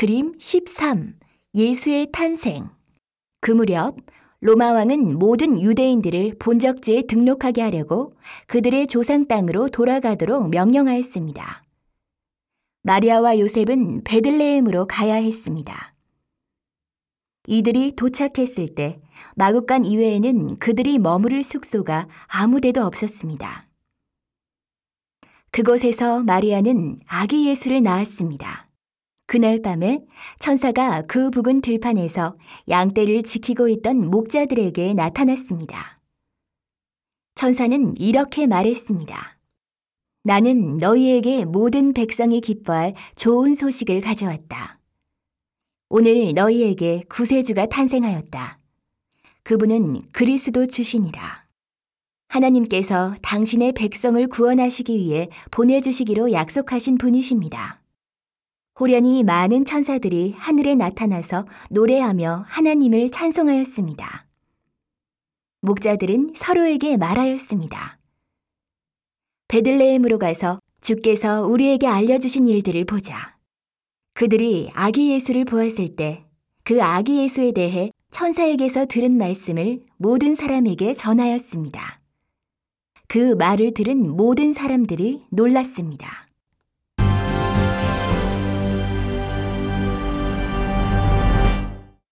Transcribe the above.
그림 13. 예수의 탄생. 그 무렵 로마 왕은 모든 유대인들을 본적지에 등록하게 하려고 그들의 조상 땅으로 돌아가도록 명령하였습니다. 마리아와 요셉은 베들레헴으로 가야 했습니다. 이들이 도착했을 때 마구간 이외에는 그들이 머무를 숙소가 아무 데도 없었습니다. 그곳에서 마리아는 아기 예수를 낳았습니다. 그날 밤에 천사가 그 부근 들판에서 양떼를 지키고 있던 목자들에게 나타났습니다. 천사는 이렇게 말했습니다. 나는 너희에게 모든 백성이 기뻐할 좋은 소식을 가져왔다. 오늘 너희에게 구세주가 탄생하였다. 그분은 그리스도 주시니라. 하나님께서 당신의 백성을 구원하시기 위해 보내주시기로 약속하신 분이십니다. 호련히 많은 천사들이 하늘에 나타나서 노래하며 하나님을 찬송하였습니다. 목자들은 서로에게 말하였습니다. 베들레헴으로 가서 주께서 우리에게 알려주신 일들을 보자. 그들이 아기 예수를 보았을 때 그 아기 예수에 대해 천사에게서 들은 말씀을 모든 사람에게 전하였습니다. 그 말을 들은 모든 사람들이 놀랐습니다.